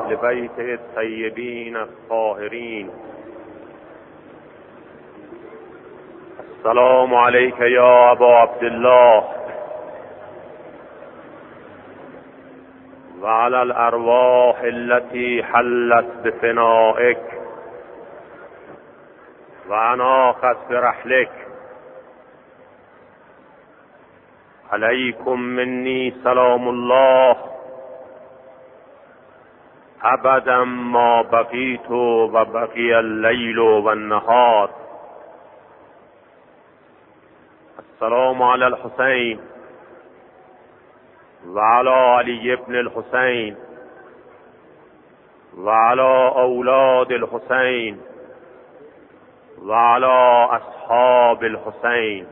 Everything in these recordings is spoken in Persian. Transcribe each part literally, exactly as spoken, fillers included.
اهل بیت الطیبین الطاهرین. السلام علیک یا ابا عبدالله و علی الارواح التي حلت بفنائک و اناخت برحلک. علیکم منی سلام الله ابدا ما بقیت و بقی اللیل و النهار. السلام علی الحسین و علی علی ابن الحسین و علی اولاد الحسین و علی اصحاب الحسین.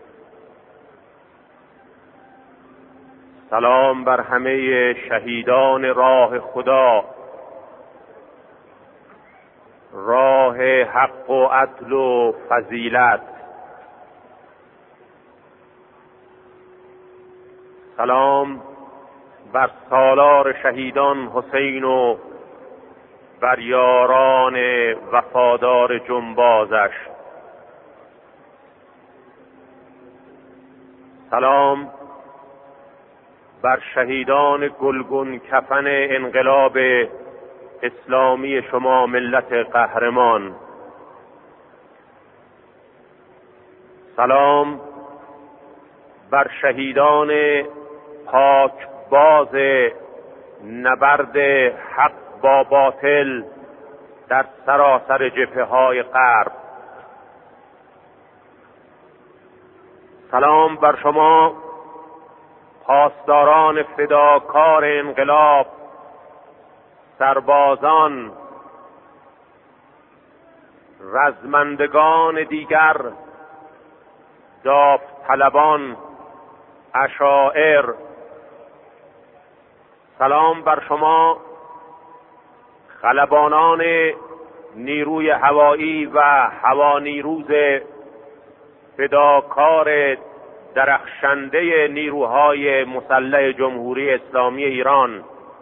سلام بر همه شهیدان راه خدا، راه حق و عدل و فضیلت. سلام بر سالار شهیدان حسین و بر یاران وفادار جنبازش. سلام بر شهیدان گلگون کفن انقلاب اسلامی شما ملت قهرمان. سلام بر شهیدان پاک باز نبرد حق با باطل در سراسر جبهه های غرب. سلام بر شما پاسداران فداکار انقلاب، سربازان، رزمندگان دیگر، داوطلبان، عشائر. سلام بر شما خلبانان نیروی هوایی و هوانیروز فداکار درخشنده نیروهای مسلح جمهوری اسلامی ایران.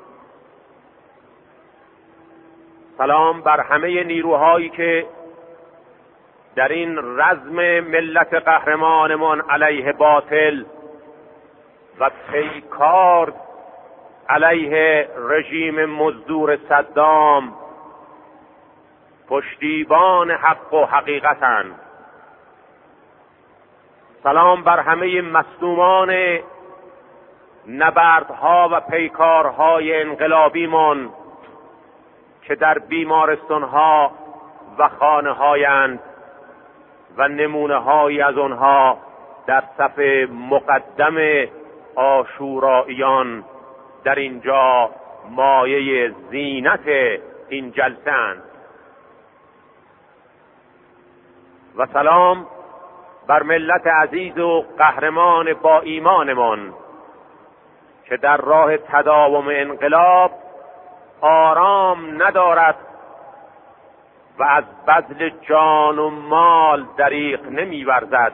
سلام بر همه نیروهایی که در این رزم ملت قهرمانمان علیه باطل و پیکار علیه رژیم مزدور صدام پشتیبان حق و حقیقتند. سلام بر همه مصدومان نبردها و پیکارهای انقلابیمان که در بیمارستانها و خانه‌هایند و نمونه‌هایی از آنها در صف مقدم عاشوراییان در اینجا مایه زینت این جلسه اند. و سلام بر ملت عزیز و قهرمان با ایمانمان که در راه تداوم انقلاب آرام ندارد و از بذل جان و مال دریغ نمی‌ورزد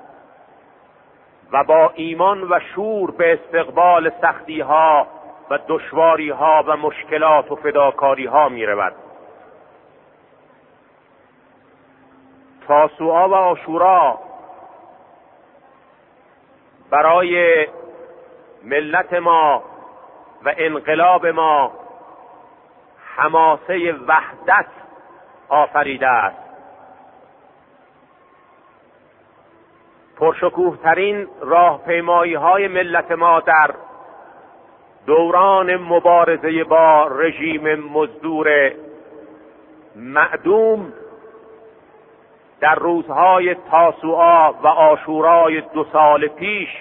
و با ایمان و شور به استقبال سختی‌ها و دشواری‌ها و مشکلات و فداکاری‌ها می‌رود. تاسوعا و عاشورا برای ملت ما و انقلاب ما حماسه وحدت آفریده است. پرشکوه ترین راهپیمایی های ملت ما در دوران مبارزه با رژیم مزدور معدوم در روزهای تاسوعا و عاشورای دو سال پیش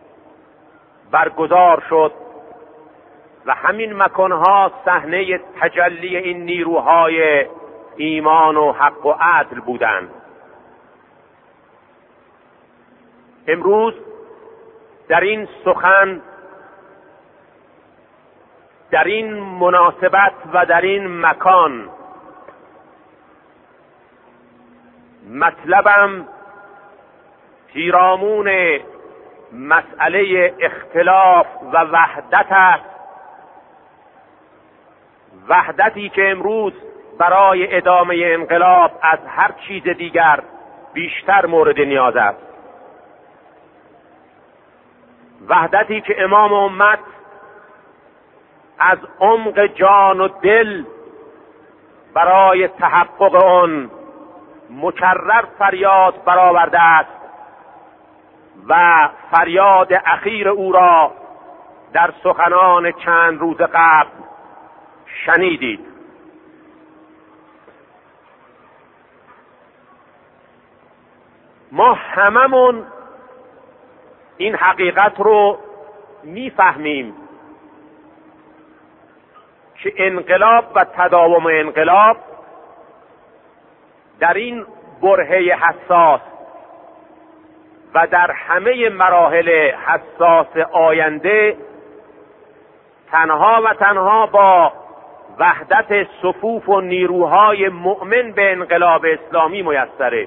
برگزار شد و همین مکانها صحنه تجلی این نیروهای ایمان و حق و عدل بودند. امروز در این سخن، در این مناسبت و در این مکان مطلبم پیرامون مسئله اختلاف و وحدت است وحدتی که امروز برای ادامه انقلاب از هر چیز دیگر بیشتر مورد نیاز است. وحدتی که امام امت از عمق جان و دل برای تحقق آن مکرر فریاد برآورده است و فریاد اخیر او را در سخنان چند روز قبل شنیدید. ما هممون این حقیقت رو میفهمیم که انقلاب و تداوم انقلاب در این برهه حساس و در همه مراحل حساس آینده تنها و تنها با وحدت صفوف و نیروهای مؤمن به انقلاب اسلامی میسره.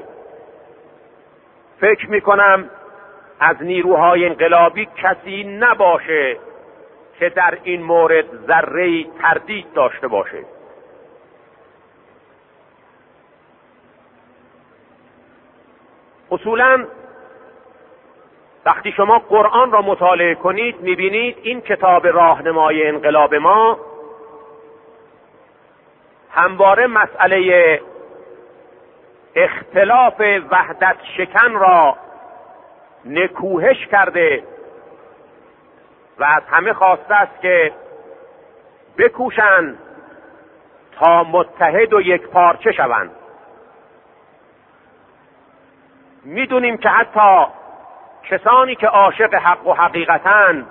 فکر میکنم از نیروهای انقلابی کسی نباشه که در این مورد ذره‌ای تردید داشته باشه. اصولاً وقتی شما قرآن را مطالعه کنید میبینید این کتاب راهنمای انقلاب ما همواره مسئله اختلاف وحدت شکن را نکوهش کرده و از همه خواسته است که بکوشند تا متحد و یک پارچه شوند. میدونیم که حتی کسانی که عاشق حق و حقیقتن،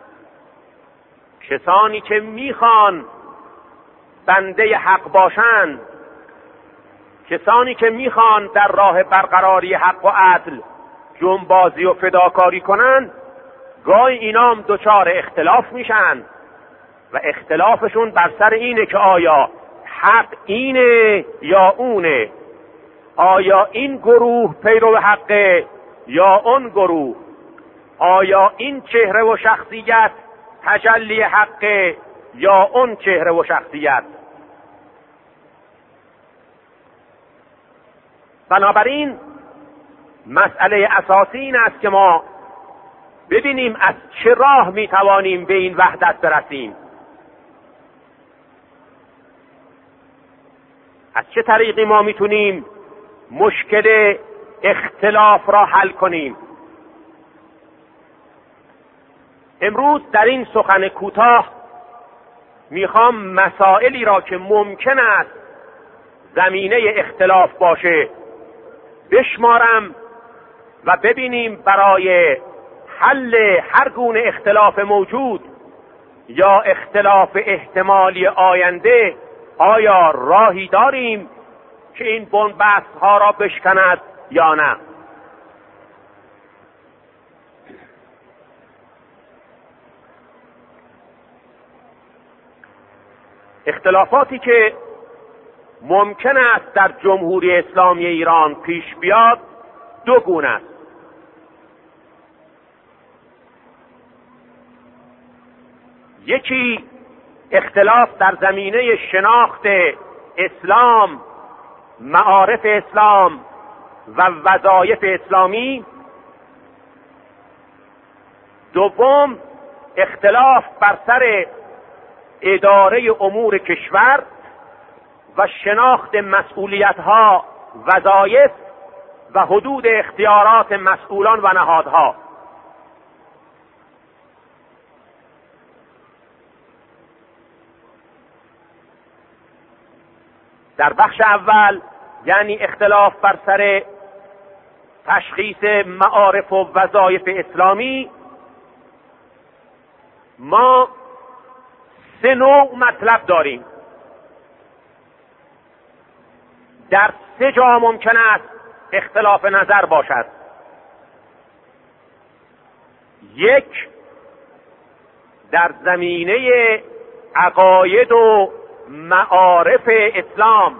کسانی که میخوان بنده حق باشند، کسانی که میخوان در راه برقراری حق و عدل جنبازی و فداکاری کنند، گاهی اینام دچار اختلاف میشن و اختلافشون بر سر اینه که آیا حق اینه یا اونه، آیا این گروه پیرو حقه یا اون گروه، آیا این چهره و شخصیت تجلی حقه یا اون چهره و شخصیت. بنابراین مسئله اساسی این است که ما ببینیم از چه راه میتوانیم به این وحدت برسیم، از چه طریقی ما میتونیم مشکل اختلاف را حل کنیم. امروز در این سخن کوتاه میخوام مسائلی را که ممکن است زمینه اختلاف باشه بشمارم و ببینیم برای حل هر گونه اختلاف موجود یا اختلاف احتمالی آینده آیا راهی داریم که این بنبست ها را بشکند یا نه. اختلافاتی که ممکن است در جمهوری اسلامی ایران پیش بیاد دو گونه است. یکی اختلاف در زمینه شناخت اسلام، معارف اسلام و وظایف اسلامی. دوم اختلاف بر سر اداره امور کشور و شناخت مسئولیت‌ها، وظایف و حدود اختیارات مسئولان و نهادها. در بخش اول یعنی اختلاف بر سر تشخیص معارف و وظایف اسلامی، ما سه نوع مطلب داریم. در سه جا ممکن است اختلاف نظر باشد. یک، در زمینه عقاید و معارف اسلام.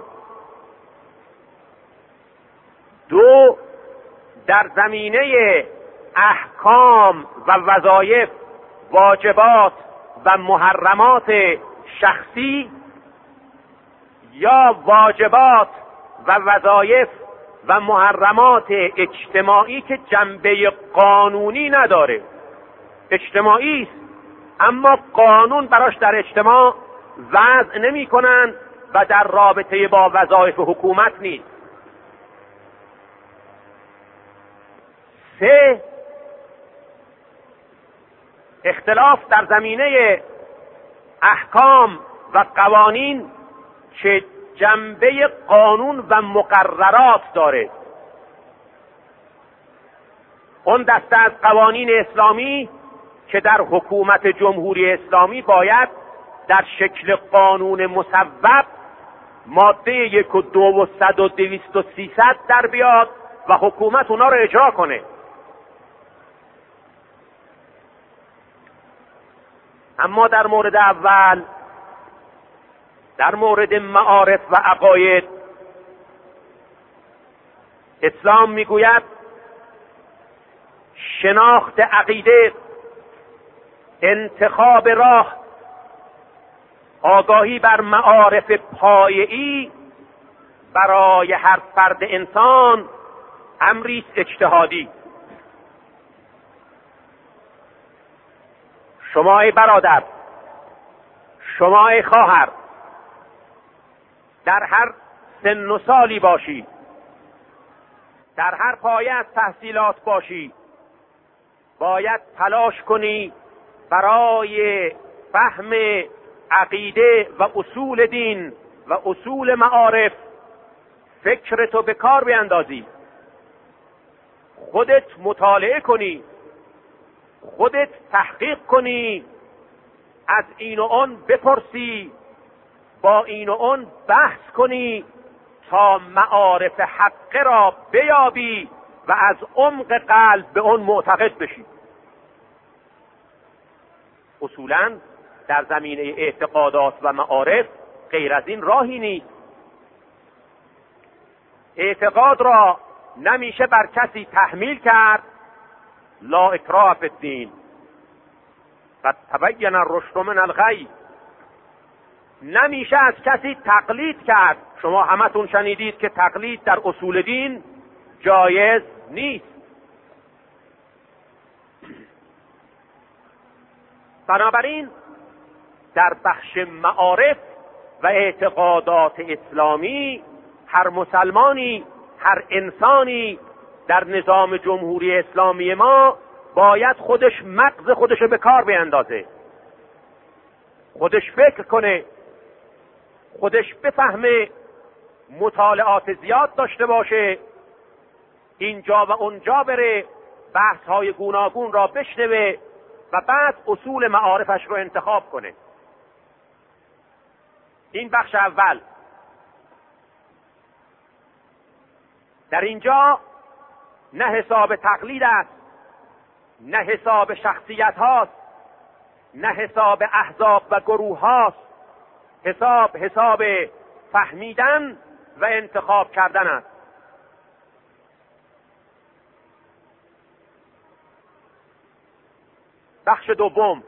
دو، در زمینه احکام و وظایف، واجبات و محرمات شخصی یا واجبات و وظایف و محرمات اجتماعی که جنبه قانونی نداره. اجتماعی است اما قانون براش در اجتماع وضع نمی کنن و در رابطه با وظایف حکومت نیست. سه، اختلاف در زمینه احکام و قوانین که جنبه قانون و مقررات داره. اون دسته از قوانین اسلامی که در حکومت جمهوری اسلامی باید در شکل قانون مصوب ماده یک و دو و صد و دویست و سیصد در بیاد و حکومت اونا رو اجرا کنه. اما در مورد اول، در مورد معارف و عقاید، اسلام میگوید شناخت عقیده، انتخاب راه، آگاهی بر معارف پایه‌ای برای هر فرد انسان امری اجتهادی. شما ای برادر، شما ای خواهر، در هر سن و سالی باشی، در هر پایه از تحصیلات باشی، باید تلاش کنی برای فهم عقیده و اصول دین و اصول معارف فکرتو به کار بیندازی، خودت مطالعه کنی، خودت تحقیق کنی، از این و آن بپرسی، با این و آن بحث کنی تا معارف حق را بیابی و از عمق قلب به آن معتقد بشی. اصولاً در زمینه اعتقادات و معارف غیر از این راهی نیست. اعتقاد را نمیشه بر کسی تحمیل کرد، لا اکراه فی الدین قد تبین الرشد من الغی. نمیشه از کسی تقلید کرد. شما همتون شنیدید که تقلید در اصول دین جایز نیست. بنابراین در بخش معارف و اعتقادات اسلامی هر مسلمانی، هر انسانی در نظام جمهوری اسلامی ما باید خودش مغز خودش به کار بیندازه، خودش فکر کنه، خودش بفهمه، مطالعات زیاد داشته باشه، اینجا و اونجا بره، بحث های گوناگون را بشنوه و بعد اصول معارفش رو انتخاب کنه. این بخش اول. در اینجا نه حساب تقلید است، نه حساب شخصیت هاست، نه حساب احزاب و گروه هاست. حساب حساب فهمیدن و انتخاب کردن است. بخش دوم.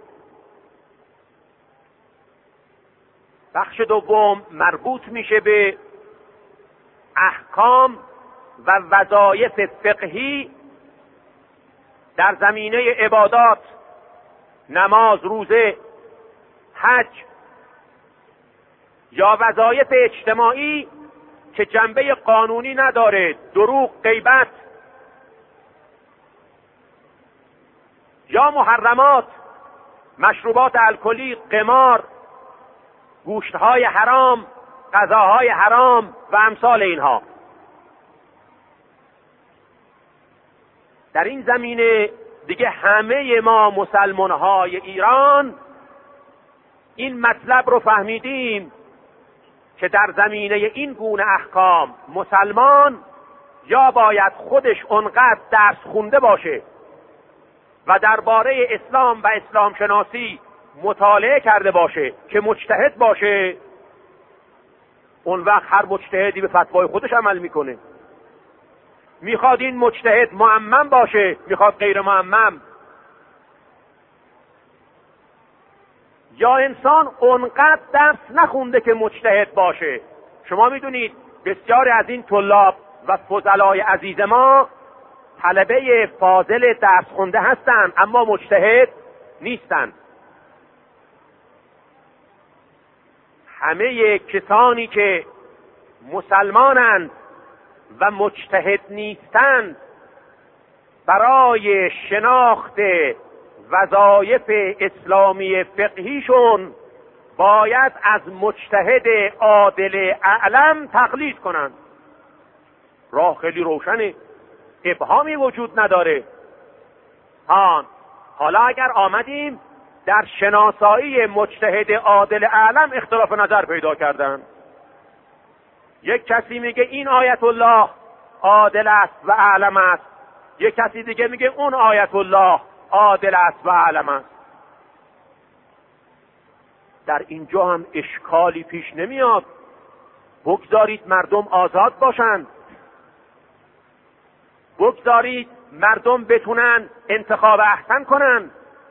بخش دوم مربوط میشه به احکام و وظایف فقهی در زمینه عبادات، نماز، روزه، حج، یا وظایف اجتماعی که جنبه قانونی نداره، دروغ، غیبت، یا محرمات، مشروبات الکلی، قمار، گوشتهای حرام، غذاهای حرام و امثال اینها. در این زمینه دیگه همه ما مسلمان‌های ایران این مطلب رو فهمیدیم که در زمینه این گونه احکام مسلمان یا باید خودش اونقدر درس خونده باشه و درباره اسلام و اسلام شناسی مطالعه کرده باشه که مجتهد باشه، اون وقت هر مجتهدی به فتوای خودش عمل میکنه. میخواد این مجتهد معمم باشه، میخواد غیر معمم. یا انسان اونقدر درس نخونده که مجتهد باشه، شما میدونید بسیاری از این طلاب و فضلای عزیز ما طلبه فاضل درس خونده هستند اما مجتهد نیستند. همه کسانی که مسلمانند و مجتهد نیستند برای شناخت وظایف اسلامی فقهیشون باید از مجتهد عادل اعلم تقلید کنند. راه خیلی روشنه، ابهامی وجود نداره. ها حالا اگر آمدیم در شناسایی مجتهد عادل اعلم اختلاف نظر پیدا کردن، یک کسی میگه این آیت الله عادل است و اعلم است، یک کسی دیگه میگه اون آیت الله عادل است و اعلم است. در اینجا هم اشکالی پیش نمیاد. بگذارید مردم آزاد باشند، بگذارید مردم بتونن انتخاب احسن کنن،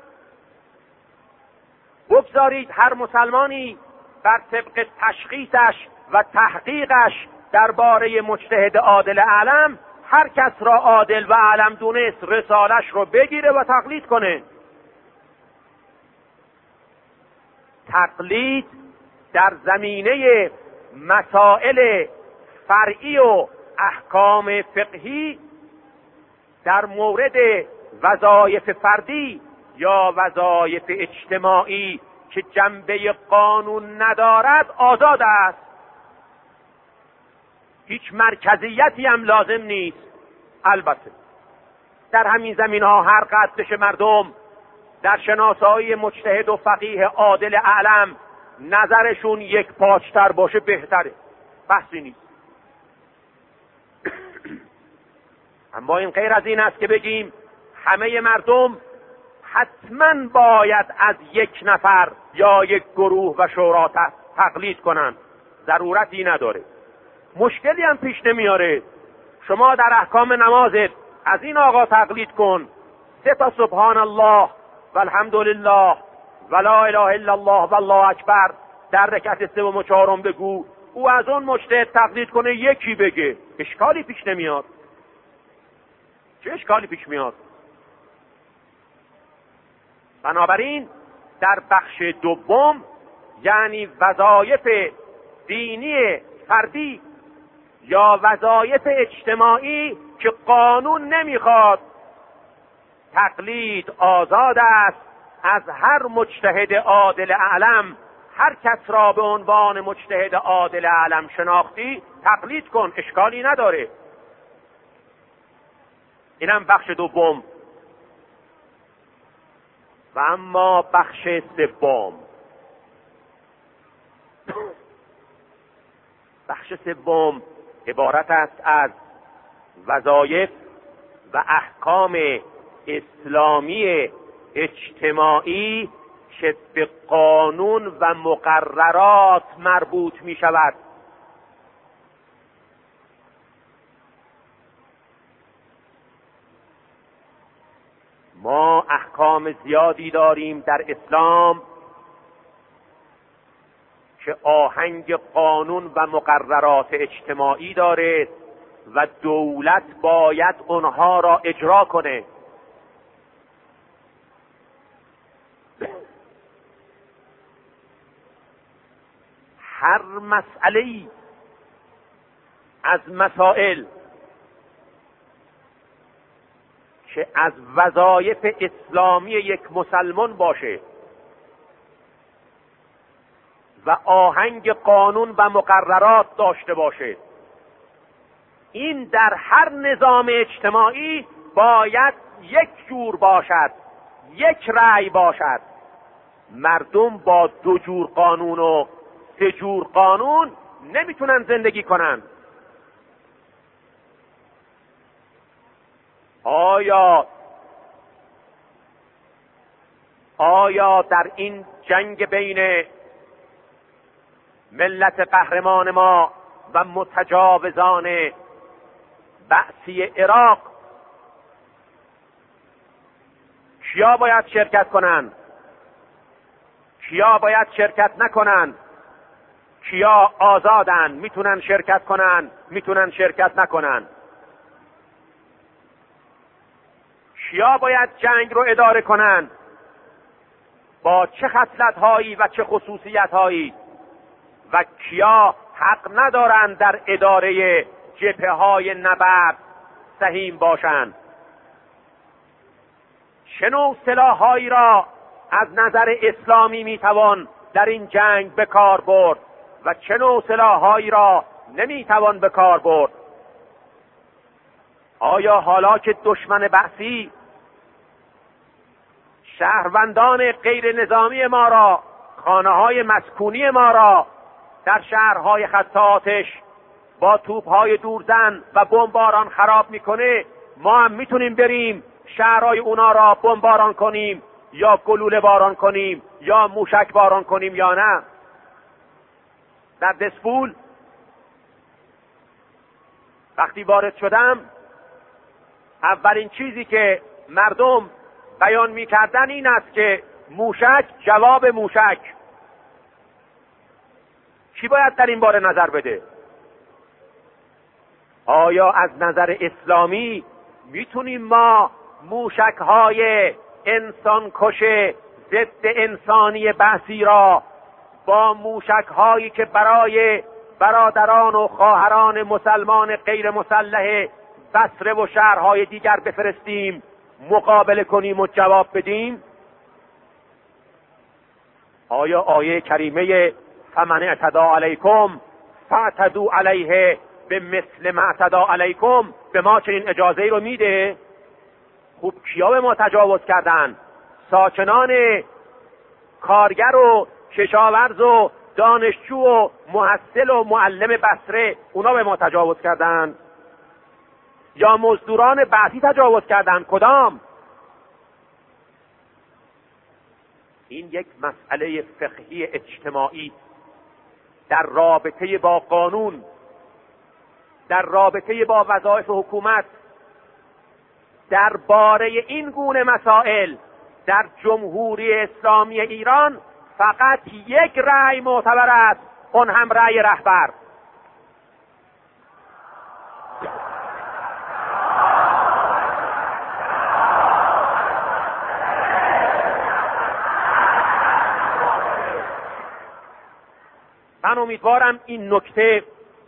بگذارید هر مسلمانی بر طبق تشخیصش و تحقیقش درباره مجتهد عادل اعلم هر کس را عادل و اعلم دونست رسالش رو بگیره و تقلید کنه. تقلید در زمینه مسائل فرعی و احکام فقهی در مورد وظایف فردی یا وظایف اجتماعی که جنبه قانون ندارد آزاد است. هیچ مرکزیتی هم لازم نیست. البته در همین زمین ها هر قدر بشه مردم در شناسایی مجتهد و فقیه عادل اعلم نظرشون یک پاچتر باشه بهتره، بحثی نیست. اما این غیر از این است که بگیم همه مردم حتما باید از یک نفر یا یک گروه و شورا تقلید کنند. ضرورتی نداره، مشکلی هم پیش نمیاره. شما در احکام نمازت از این آقا تقلید کن، سه تا سبحان الله و الحمدلله و لا اله الا الله و الله اکبر در رکعت سوم و چهارم بگو، او از اون مجتهد تقلید کنه یکی بگه، اشکالی پیش نمیاد. چه اشکالی پیش میاد؟ بنابراین در بخش دوم، یعنی وظایف دینی فردی یا وظایف اجتماعی که قانون نمیخواد، تقلید آزاد است از هر مجتهد عادل اعلم. هر کس را به عنوان مجتهد عادل اعلم شناختی تقلید کن، اشکالی نداره. اینم بخش دوم. و اما بخش سوم، بخش سوم عبارت است از وظایف و احکام اسلامی اجتماعی که به قانون و مقررات مربوط می شود. ما احکام زیادی داریم در اسلام که آهنگ قانون و مقررات اجتماعی داره و دولت باید اونها را اجرا کنه. هر مسئله‌ای از مسائل که از وظایف اسلامی یک مسلمان باشه و آهنگ قانون و مقررات داشته باشه، این در هر نظام اجتماعی باید یک جور باشد، یک رأی باشد. مردم با دو جور قانون و سه جور قانون نمیتونن زندگی کنن. آیا آیا در این جنگ بین ملت قهرمان ما و متجاوزان بعثی عراق کیا باید شرکت کنند، کیا باید شرکت نکنند، کیا آزادن، میتونن شرکت کنن، میتونن شرکت نکنن. کیا باید جنگ رو اداره کنن، با چه خصلت‌هایی و چه خصوصیت‌هایی، و کیا حق ندارند در اداره جبهه‌های نبرد سهیم باشند. چه نوع سلاح‌هایی را از نظر اسلامی میتوان در این جنگ به کار برد و چه نوع سلاح‌هایی را نمیتوان به کار برد. آیا حالا که دشمن بحثی شهروندان غیر نظامی ما را، خانه‌های مسکونی ما را در شهرهای خط آتش با توپ‌های دورزن و بمباران خراب میکنه، ما هم میتونیم بریم شهرهای اونا را بمباران کنیم یا گلوله باران کنیم یا موشک باران کنیم یا نه؟ در دسپول وقتی وارد شدم، اولین چیزی که مردم بیان میکردن این است که موشک جواب موشک. کی باید در این باره نظر بده؟ آیا از نظر اسلامی میتونیم ما موشک‌های انسان کش ضد انسانی بحثی را با موشک‌هایی که برای برادران و خواهران مسلمان غیر مسلح بصره و شهرهای دیگر بفرستیم، مقابله کنیم و جواب بدیم؟ آیا آیه کریمه فمن اعتدی علیکم فاعتدوا علیه به مثل ما اعتدی علیکم به ما چنین اجازه‌ای رو میده؟ خوب کیا به ما تجاوز کردن؟ ساکنان کارگر و کشاورز و دانشجو و محصل و معلم بصره، اونا به ما تجاوز کردن؟ یا مزدوران بعثی تجاوز کردن؟ کدام؟ این یک مسئله فقهی اجتماعی در رابطه با قانون، در رابطه با وظایف حکومت، درباره این گونه مسائل در جمهوری اسلامی ایران فقط یک رأی معتبر است، اون هم رأی رهبر. من امیدوارم این نکته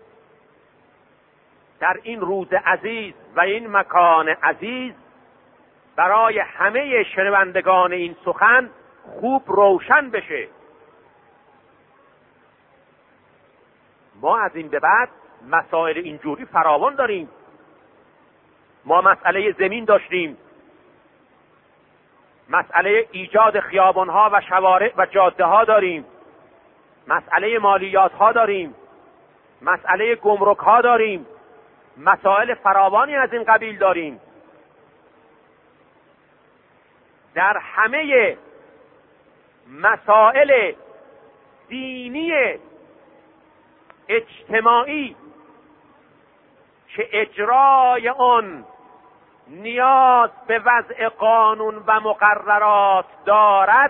در این روز عزیز و این مکان عزیز برای همه شنوندگان این سخن خوب روشن بشه. ما از این به بعد مسائل اینجوری فراوان داریم. ما مسئله زمین داشتیم، مسئله ایجاد خیابان‌ها و شوارع و جاده‌ها داریم، مسئله مالیات‌ها داریم، مسئله گمرک‌ها داریم، مسائل فراوانی از این قبیل داریم. در همه مسائل دینی اجتماعی که اجرای آن نیاز به وضع قانون و مقررات دارد،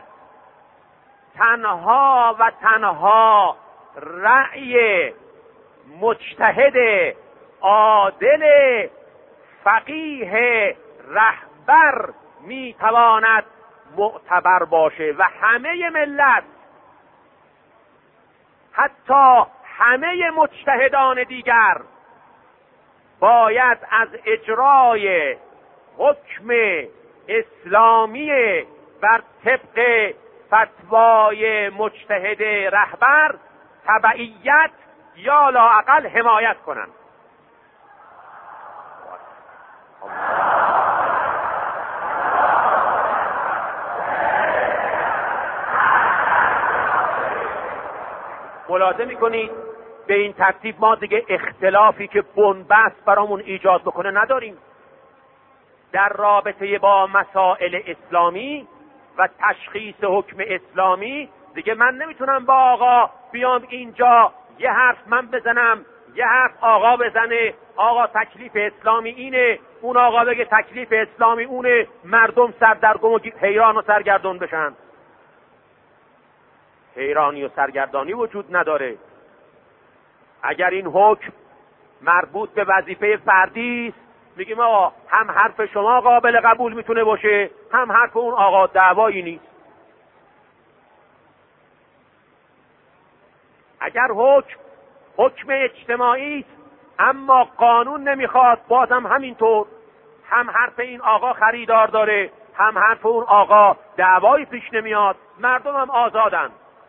تنها و تنها رأی مجتهد عادل فقیه رهبر میتواند معتبر باشه و همه ملت، حتی همه مجتهدان دیگر، باید از اجرای حکم اسلامی بر طبق فتوای مجتهد رهبر تبعیت یا لااقل حمایت کنند. ملاحظه میکنید به این ترتیب ما دیگه اختلافی که بنبست برامون ایجاد بکنه نداریم. در رابطه با مسائل اسلامی و تشخیص حکم اسلامی دیگه من نمیتونم با آقا بیام اینجا یه حرف من بزنم، یه حرف آقا بزنه، آقا تکلیف اسلامی اینه، اون آقا بگه تکلیف اسلامی اونه، مردم سردرگم و حیران و سرگردان بشن. حیرانی و سرگردانی وجود نداره. اگر این حکم مربوط به وظیفه فردی است، میگیم آقا هم حرف شما قابل قبول میتونه باشه، هم حرف اون آقا، دعوایی نیست. اگر حکم حکم اجتماعی است اما قانون نمیخواد، بازم همینطور، هم حرف این آقا خریدار داره، هم حرف اون آقا، دعوایی پیش نمیاد، مردم هم آزادن.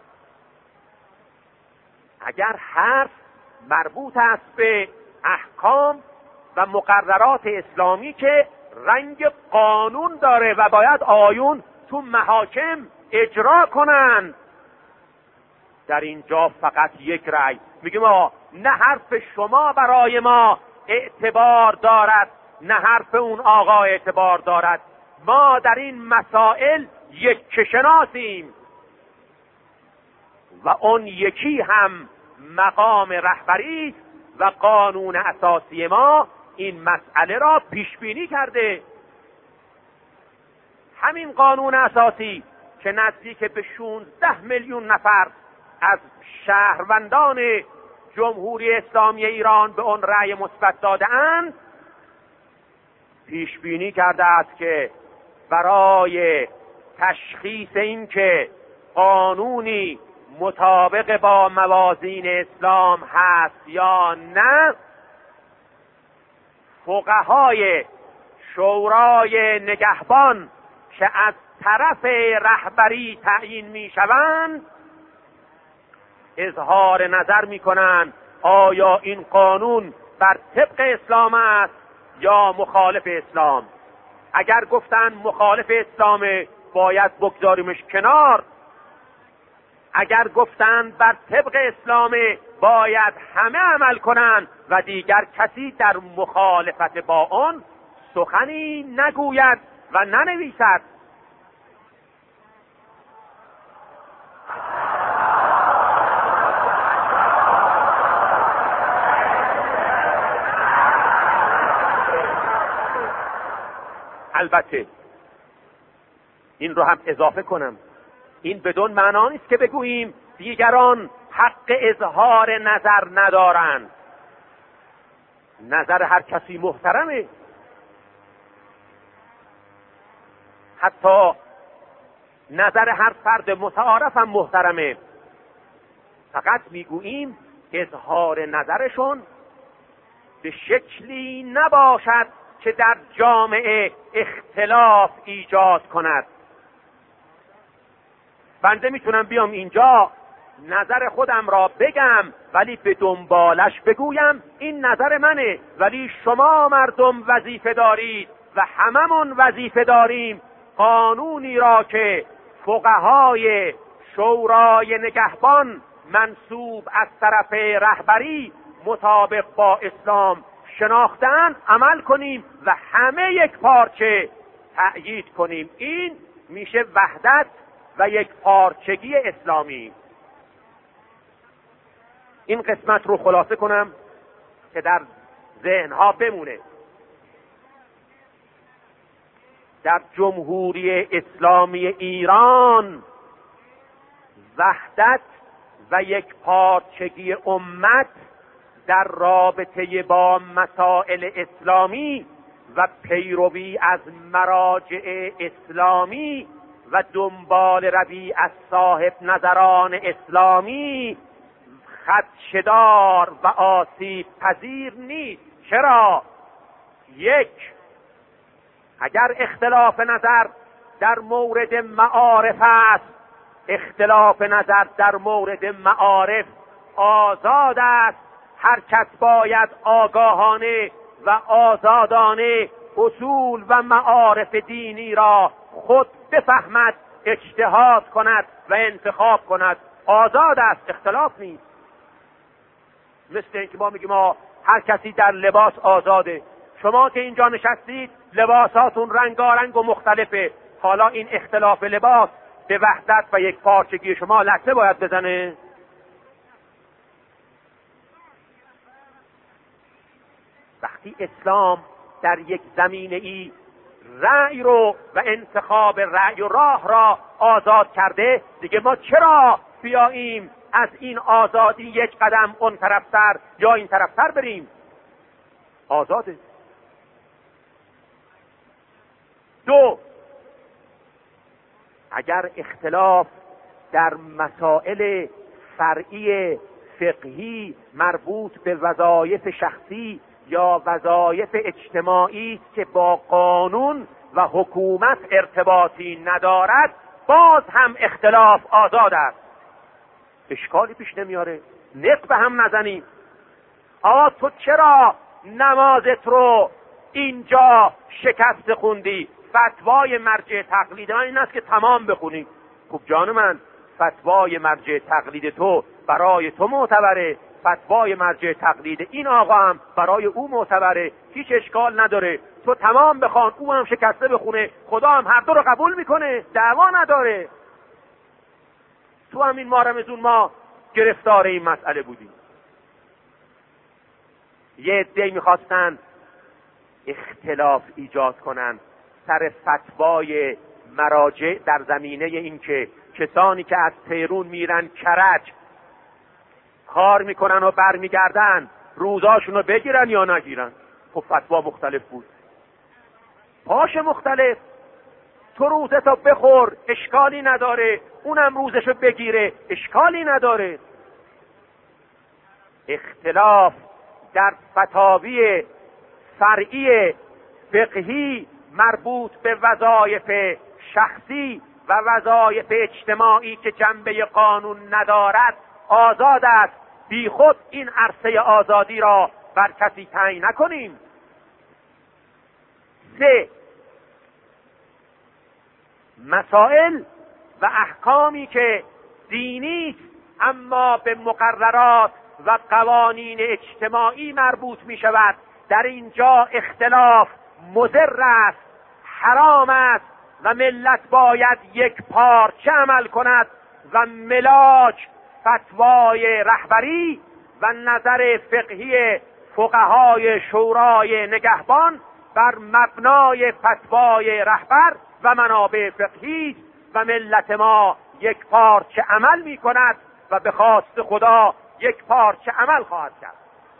اگر حرف مربوط است به احکام و مقررات اسلامی که رنگ قانون داره و باید آیون تو محاکم اجرا کنند، در اینجا فقط یک رأی میگیم ما نه حرف شما برای ما اعتبار دارد نه حرف اون آقا اعتبار دارد، ما در این مسائل یک شناسیم و اون یکی هم مقام رهبری است و قانون اساسی ما این مسئله را پیش بینی کرده. همین قانون اساسی که نزدیک به شانزده میلیون نفر از شهروندان جمهوری اسلامی ایران به اون رأی مثبت داده‌اند، پیش بینی کرده است که برای تشخیص این که قانونی مطابق با موازین اسلام هست یا نه، فقهای شورای نگهبان که از طرف رهبری تعیین میشوند اظهار نظر میکنند آیا این قانون بر طبق اسلام است یا مخالف اسلام. اگر گفتن مخالف اسلام باید بگذاریمش کنار، اگر گفتند بر طبق اسلام باید همه عمل کنند و دیگر کسی در مخالفت با آن سخنی نگوید و ننویسد. البته این رو هم اضافه کنم، این بدون معنا نیست که بگوییم دیگران حق اظهار نظر ندارند. نظر هر کسی محترمه، حتی نظر هر فرد متعارف هم محترمه. فقط میگوییم اظهار نظرشون به شکلی نباشد که در جامعه اختلاف ایجاد کند. بنده میتونم بیام اینجا نظر خودم را بگم ولی به دنبالش بگویم این نظر منه، ولی شما مردم وظیفه دارید و هممون وظیفه داریم قانونی را که فقهای شورای نگهبان منصوب از طرف رهبری مطابق با اسلام شناختن عمل کنیم و همه یک پارچه تأیید کنیم. این میشه وحدت و یک پارچگی اسلامی. این قسمت رو خلاصه کنم که در ذهنها بمونه. در جمهوری اسلامی ایران وحدت و یک پارچگی امت در رابطه با مسائل اسلامی و پیروی از مراجع اسلامی و دنبال روی از صاحب نظران اسلامی خدشه‌دار و آسیب پذیر نیست. چرا؟ یک، اگر اختلاف نظر در مورد معارف است، اختلاف نظر در مورد معارف آزاد است. هر کس باید آگاهانه و آزادانه اصول و معارف دینی را خود بفهمد، اجتهاد کند و انتخاب کند. آزاد است، اختلاف نیست. مثل اینکه ما میگیم ما هر کسی در لباس آزاده. شما که اینجا نشستید لباساتون رنگارنگ و مختلفه. حالا این اختلاف لباس به وحدت و یک پارچگی شما لطمه باید بزنه؟ وقتی اسلام در یک زمینه ای رأی رو و انتخاب رأی و راه را آزاد کرده، دیگه ما چرا بیاییم از این آزادی یک قدم اون طرفتر یا این طرفتر بریم. آزاده. دو، اگر اختلاف در مسائل فرعی فقهی مربوط به وظایف شخصی یا وظایف اجتماعی که با قانون و حکومت ارتباطی ندارد، باز هم اختلاف آزاد است، اشکالی پیش نمیاره، نق به هم نزنیم. آقا تو چرا نمازت رو اینجا شکست خوندی؟ فتوای مرجع تقلید من این است که تمام بخونی. خب جان من، فتوای مرجع تقلید تو برای تو معتبره، فتوای مرجع تقلید این آقا هم برای او معتبره، هیچ اشکال نداره. تو تمام بخوان، او هم شکسته بخونه، خدا هم هر دو رو قبول میکنه، دعوا نداره. تو همین ماه رمضان ما گرفتار این مسئله بودیم. یه عده‌ای میخواستن اختلاف ایجاد کنن سر فتوای مراجع در زمینه این که کسانی که از تهران میرن کرج کار میکنن و برمیگردن روزاشون رو بگیرن یا نگیرن. خب فتوا مختلف بود، پاش مختلف. تو روزتو بخور اشکالی نداره، اونم روزشو بگیره اشکالی نداره. اختلاف در فتاوی فرعی فقهی مربوط به وظایف شخصی و وظایف اجتماعی که جنبه قانون ندارد آزاد است. بی خود این عرصه آزادی را بر کسی تعیین نکنیم. سه، مسائل و احکامی که دینی اما به مقررات و قوانین اجتماعی مربوط می شود، در اینجا اختلاف مضر است، حرام است و ملت باید یک پارچه عمل کند و ملاک فتوای رهبری و نظر فقهی فقهای شورای نگهبان بر مبنای فتوای رهبر و منابع فقهی و ملت ما یک پارچه عمل می کند و به خواست خدا یک پارچه عمل خواهد کرد.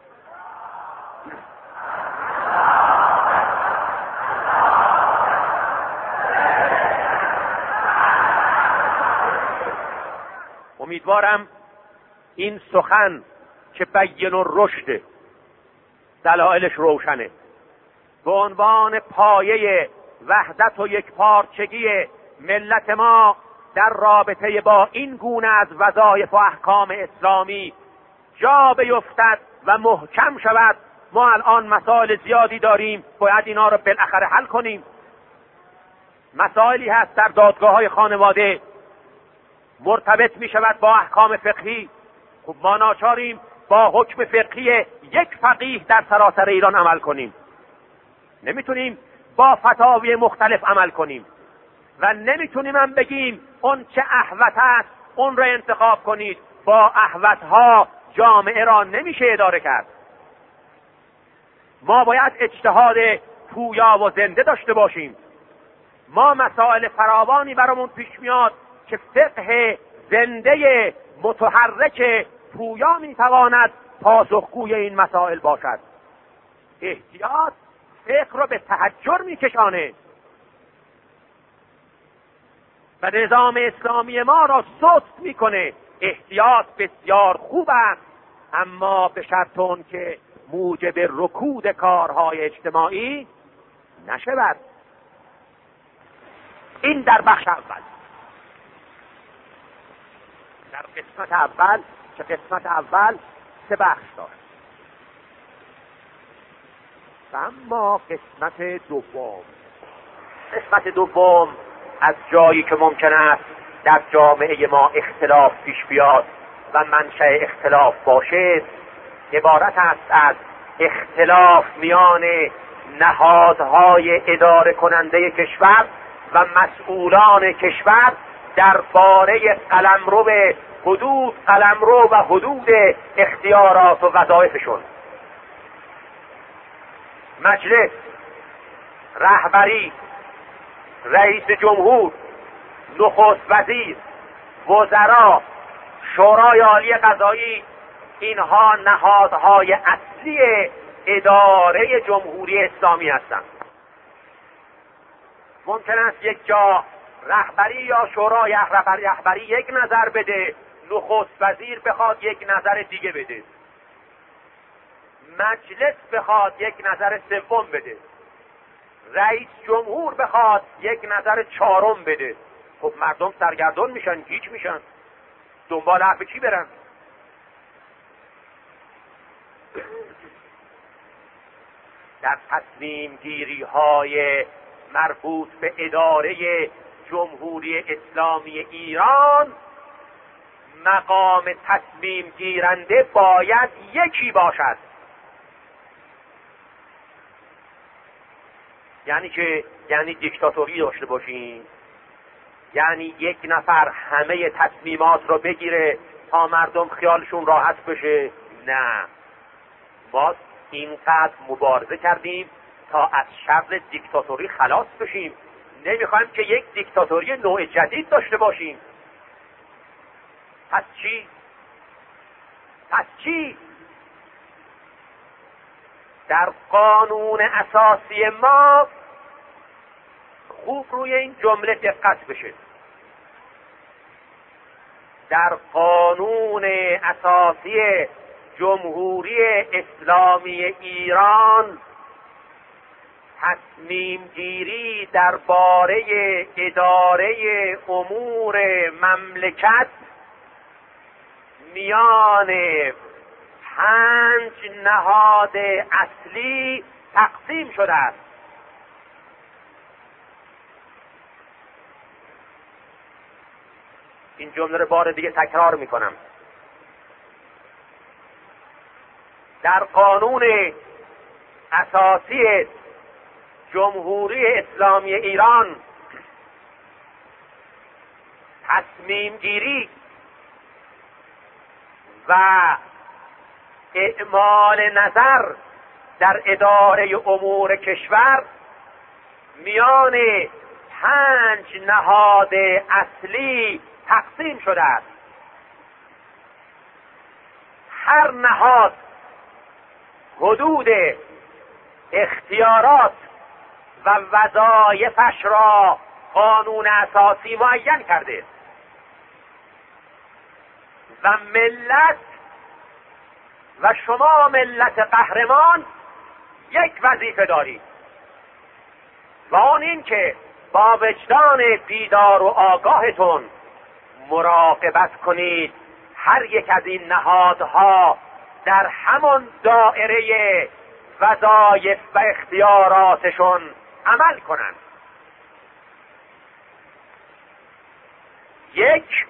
امیدوارم این سخن که بیان الرشد دلایلش روشنه، به عنوان پایه وحدت و یکپارچگی ملت ما در رابطه با این گونه از وظایف و احکام اسلامی جا بیفتد و محکم شود. ما الان مسائل زیادی داریم، باید اینا رو بالاخره حل کنیم. مسائلی هست در دادگاه‌های خانواده مرتبط می شود با احکام فقهی. خب ما ناچاریم با حکم فقهی یک فقیه در سراسر ایران عمل کنیم، نمیتونیم با فتاوی مختلف عمل کنیم و نمیتونیم هم بگیم اون چه احوط است اون را انتخاب کنید. با احوطها جامعه را نمیشه اداره کرد. ما باید اجتهاد پویا و زنده داشته باشیم. ما مسائل فراوانی برامون پیش میاد که فقه زنده متحرک پویا میتواند پاسخگوی این مسائل باشد. احتیاط فقه را به تحجر میکشانه و نظام اسلامی ما را سست میکنه. احتیاط بسیار خوب است، اما به شرط اون که موجب رکود کارهای اجتماعی نشود. این در بخش اول. در قسمت اول که قسمت اول سه بخش داشت. اما قسمت دوم قسمت دوم از جایی که ممکن است در جامعه ما اختلاف پیش بیاد و منشأ اختلاف باشه، عبارت است از اختلاف میان نهادهای اداره کننده کشور و مسئولان کشور درباره قلمرو حدود قلمرو و حدود اختیارات و وظایفشون. مجلس، رهبری، رئیس جمهور، نخست وزیر، وزرا، شورای عالی قضایی، اینها نهادهای اصلی اداره جمهوری اسلامی هستند. ممکن است یک جا رهبری یا شورای رهبری یک نظر بده، نخست وزیر بخواد یک نظر دیگه بده، مجلس بخواد یک نظر سوم بده، رئیس جمهور بخواد یک نظر چهارم بده. خب مردم سرگردان میشن، گیج میشن، دنبال حرف چی برن؟ در تصمیم گیری های مربوط به اداره جمهوری اسلامی ایران مقام تصمیم گیرنده باید یکی باشد. یعنی که یعنی دیکتاتوری داشته باشیم، یعنی یک نفر همه تصمیمات رو بگیره تا مردم خیالشون راحت بشه؟ نه، ما اینقدر مبارزه کردیم تا از شر دیکتاتوری خلاص بشیم. نمیخوایم که یک دیکتاتوری نوع جدید داشته باشیم. پس چی؟ پس چی؟ در قانون اساسی ما خوب روی این جمله دقت بشه. در قانون اساسی جمهوری اسلامی ایران تصمیم گیری درباره اداره امور مملکت میان پنج نهاد اصلی تقسیم شده است. این جمله رو بار دیگه تکرار میکنم. در قانون اساسی جمهوری اسلامی ایران تصمیم گیری و اعمال نظر در اداره امور کشور میان پنج نهاد اصلی تقسیم شده است. هر نهاد حدود اختیارات و وظایفش را قانون اساسی معین کرده و ملت و شما ملت قهرمان یک وظیفه دارید و آن این که با وجدان بیدار و آگاهتون مراقبت کنید هر یک از این نهادها در همان دائره وظایف و اختیاراتشون عمل کنند. یک،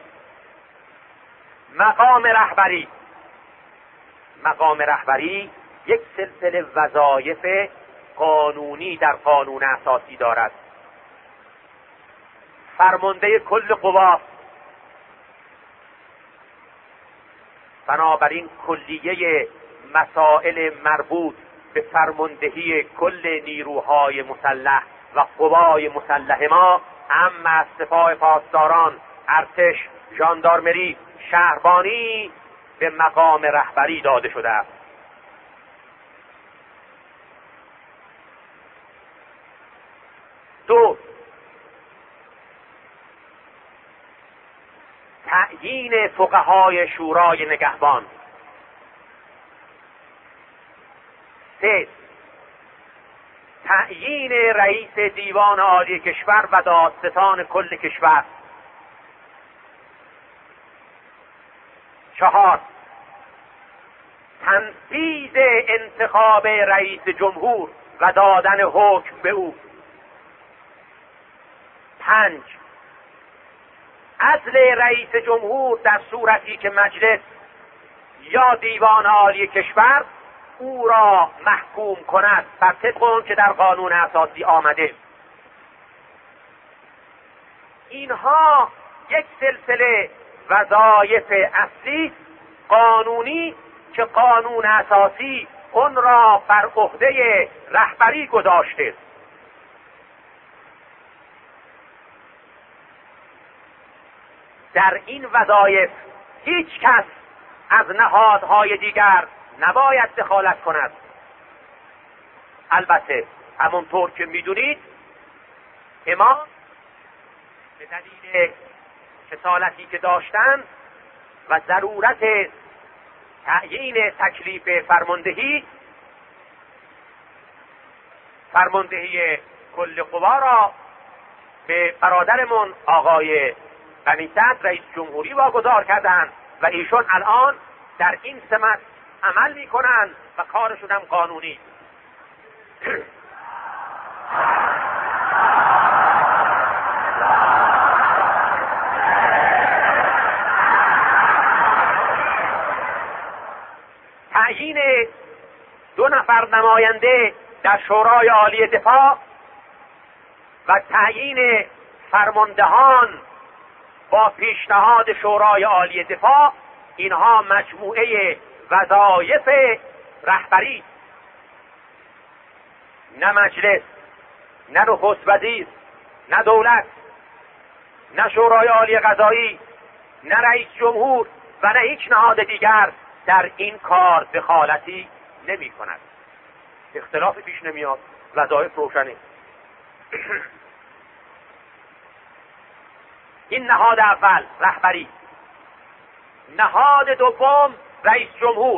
مقام رهبری. مقام رهبری یک سلسله وظایف قانونی در قانون اساسی دارد. فرمانده کل قوا، بنابراین کلیه مسائل مربوط به فرماندهی کل نیروهای مسلح و قوای مسلح ما، اما از سپاه پاسداران، ارتش، ژاندارمری، شهربانی، به مقام رهبری داده شده است. دو، تعیین فقهای شورای نگهبان. سه، تعیین رئیس دیوان عالی کشور و دادستان کل کشور. چهار، تنفیذ انتخاب رئیس جمهور و دادن حکم به او. پنج، عزل رئیس جمهور در صورتی که مجلس یا دیوان عالی کشور او را محکوم کند بر طبق آن که در قانون اساسی آمده. اینها یک سلسله وظایف اصلی قانونی که قانون اساسی اون را بر عهده رهبری گذاشته. در این وظایف هیچ کس از نهادهای دیگر نباید دخالت کند. البته همونطور که میدونید امام به دلیل کسالتی که داشتن و ضرورت تعیین تکلیف فرماندهی فرماندهی کل قوا را به برادرمون آقای غنی صدر رئیس جمهوری واگذار کردند و ایشون الان در این سمت عمل میکنن و کارشون هم قانونی. تعیین دو نفر نماینده در شورای عالی دفاع و تعیین فرماندهان با پیشنهاد شورای عالی دفاع، اینها مجموعه وظایف رهبری، نه مجلس، نه نخست وزیر، نه دولت، نه شورای عالی قضایی، نه رئیس جمهور و نه هیچ نهاد دیگر در این کار دخالتی نمی کند. اختلافی پیش نمیاد، وظایف روشنه. این نهاد اول رهبری. نهاد دوم رئیس جمهور.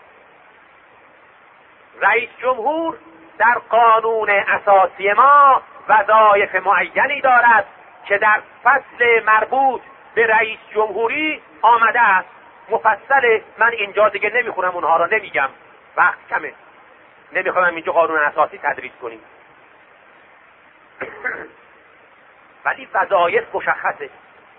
رئیس جمهور در قانون اساسی ما وظایف معینی دارد که در فصل مربوط به رئیس جمهوری آمده است. مفصل من اینجا دیگه نمیخونم، اونها را نمیگم، وقت کمه، نمیخوام اینجا قانون اساسی تدریس کنیم. ولی وظایف مشخصه.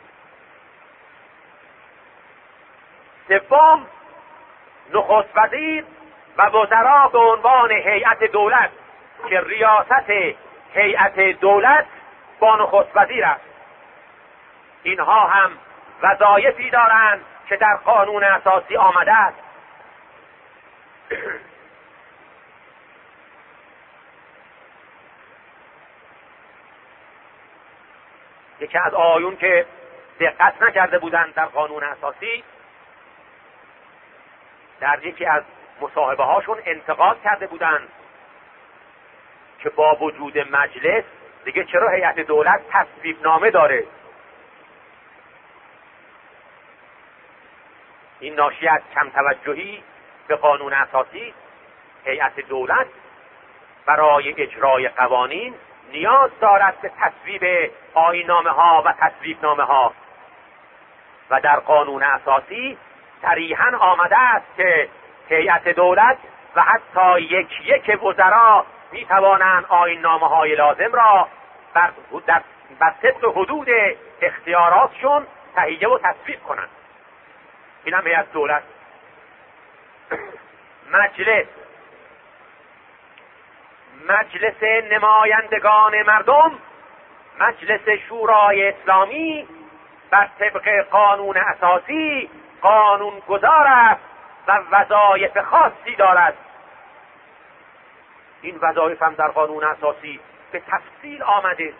سوم، نخست وزیر و وزرا به عنوان هیئت دولت که ریاست هیئت دولت با نخست وزیر است. اینها هم وظایفی دارند که در قانون اساسی آمده است. یکی از آیون که دقت نکرده بودند در قانون اساسی، در یکی از مصاحبه هاشون انتقاد کرده بودند که با وجود مجلس دیگه چرا هیئت دولت تصویب نامه داره. این ناشی از کم توجهی به قانون اساسی. هیئت دولت برای اجرای قوانین نیاز دارد به تصویب آیین‌نامه ها و تصویب نامه ها و در قانون اساسی صریحاً آمده است که هیئت دولت و حتی یک یک وزرا می توانند آیین‌نامه های لازم را بر در بر طبق حدود اختیاراتشون تهیه و تصویب کنند. این هم هیئت دولت. مجلس مجلس نمایندگان مردم، مجلس شورای اسلامی بر طبق قانون اساسی قانون گذار است و وظایف خاصی دارد. این وظایف هم در قانون اساسی به تفصیل آمده.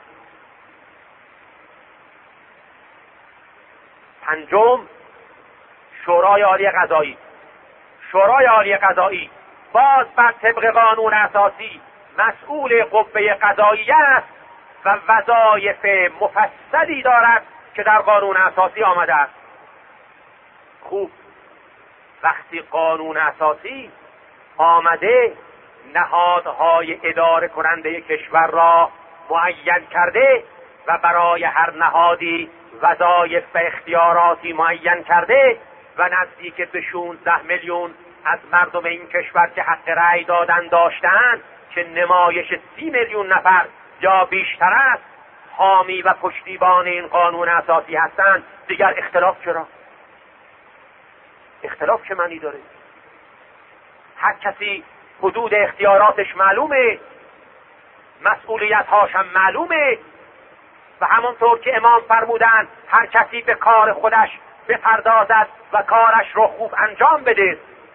پنجم، شورای عالی قضایی. شورای عالی قضایی باز بر طبق قانون اساسی مسئول قوه قضاییه است و وظایف مفصلی دارد که در قانون اساسی آمده است. خوب، وقتی قانون اساسی آمده نهادهای اداره کننده کشور را معین کرده و برای هر نهادی وظایف و اختیاراتی معین کرده و نزدیک به شانزده میلیون از مردم این کشور که حق رأی دادن داشتند که نمایش سی میلیون نفر یا بیشتر است حامی و پشتیبان این قانون اساسی هستند، دیگر اختلاف چرا؟ اختلاف چه معنی داره؟ هر کسی حدود اختیاراتش معلومه، مسئولیت‌هاش هم معلومه و همونطور که امام فرمودند هر کسی به کار خودش بپردازد و کارش رو خوب انجام بده.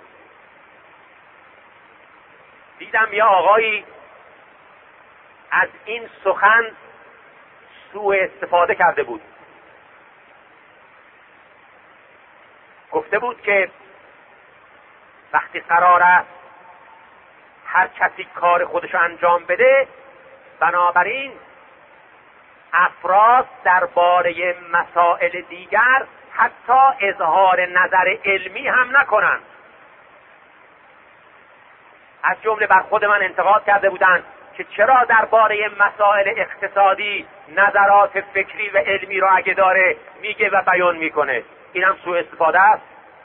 دیدم یه آقایی از این سخن سوء استفاده کرده بود. گفته بود که وقتی قرار است هر کسی کار خودش انجام بده، بنابراین افراد درباره مسائل دیگر حتی اظهار نظر علمی هم نکنند. از جمله بر خود من انتقاد کرده بودند که چرا درباره مسائل اقتصادی نظرات فکری و علمی را اگه داره میگه و بیان میکنه. این هم سوء استفاده است.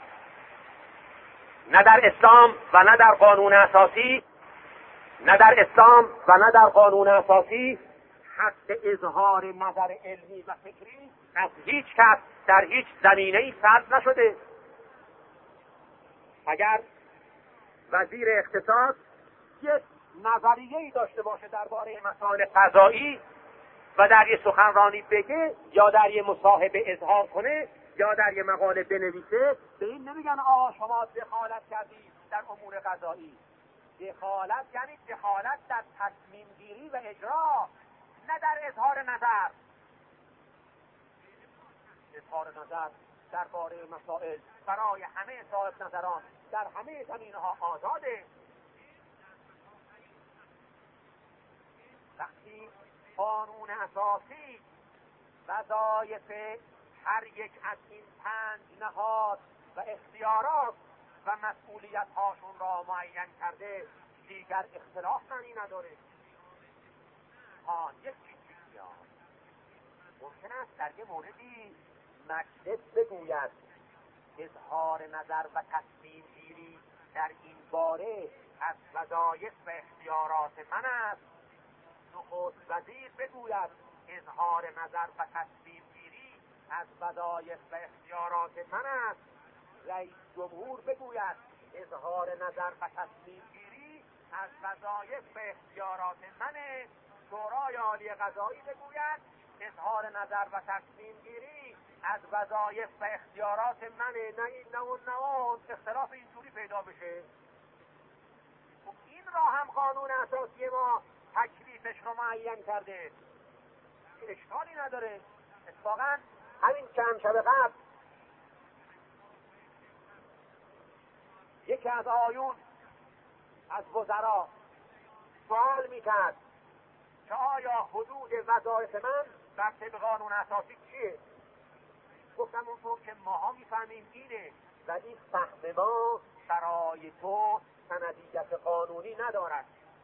نه در اسلام و نه در قانون اساسی نه در اسلام و نه در قانون اساسی حق اظهار نظر علمی و فکری از هیچ کس در هیچ زمینه‌ای فرض نشده. اگر وزیر اقتصاد یک نظریه‌ای داشته باشه درباره مسائل قضایی و در یک سخنرانی بگه یا در یک مصاحبه اظهار کنه یا در یک مقاله بنویسه، به این نمیگن آقا شما دخالت کردی در امور قضایی. دخالت یعنی دخالت در تصمیم گیری و اجرا، نه در اظهار نظر. اظهار نظر درباره مسائل برای همه صاحب نظران در همه زمینه‌ها آزاده. وقتی قانون اساسی وظایف هر یک از این پنج نهاد و اختیارات و مسئولیت هاشون را معین کرده، دیگر اختلاف معنی نداره. ها یک چیزی ها ممکن است در یه موردی مجلس بگوید اظهار نظر و تصمیم گیری در این باره از وظایف و اختیارات من است. نخست وزیر بگوید اظهار نظر و تصمیم گیری از وظایف و اختیارات من است. رئیس جمهور بگوید اظهار نظر و تصمیم گیری از وظایف و اختیارات منه. شورای عالی قضایی بگوید اظهار نظر و تصمیم گیری از وظایف و اختیارات منه. نه این نه اون نه اون، اختلاف اینجوری پیدا بشه. خب این را هم قانون اساسی ما تکلیفش رو معین کرده، اشکالی نداره. اتفاقا همین چند شب قبل یکی از آیون از وزرا سوال میکرد که آیا حدود وظایف من بر طبق قانون اساسی چیه؟ گفتم اونطور که ماها میفهمیم اینه، ولی فهم ما برای تو سندیت قانونی ندارد.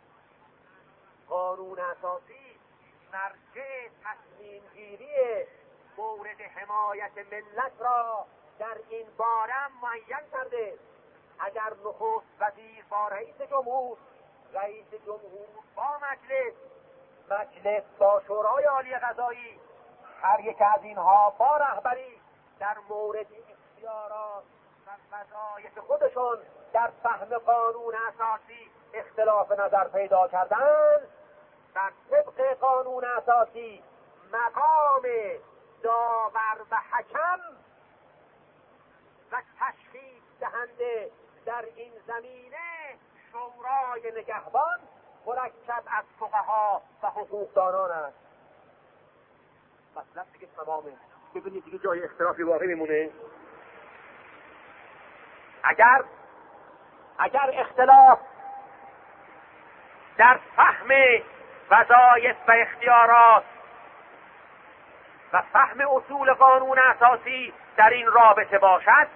قانون اساسی مرجع تصمیم گیری مورد حمایت ملت را در این باره معین کرده. اگر نخست وزیر با رئیس جمهور، رئیس جمهور با مجلس، مجلس با شورای عالی قضایی، هر یک از اینها با رهبری در مورد اختیارات و وظایف خودشون در فهم قانون اساسی اختلاف نظر پیدا کردن، در طبق قانون اساسی مقام داور و حکم و تشخیص دهنده در این زمینه شورای نگهبان مرکب از فقها و حقوقدانان است. مطلب دیگه تمامه. ببینید دیگه جای اختلافی واقعی میمونه. اگر اگر اختلاف در فهم وظایف و اختیارات و فهم اصول قانون اساسی در این رابطه باشد،